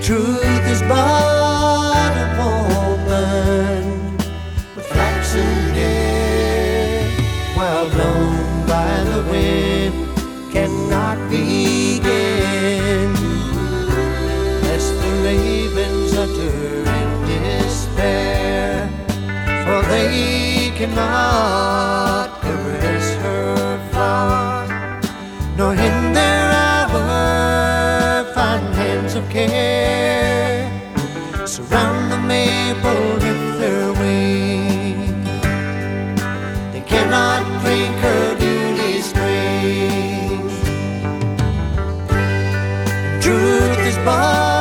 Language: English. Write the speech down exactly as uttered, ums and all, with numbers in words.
Truth is but a woman with flaxen hair, while blown by the wind cannot begin. Lest the ravens utter in despair, for they cannot caress her flower, nor in their hour find hands of care surround the maple with their wing. They cannot drink her beauty spring. Truth is but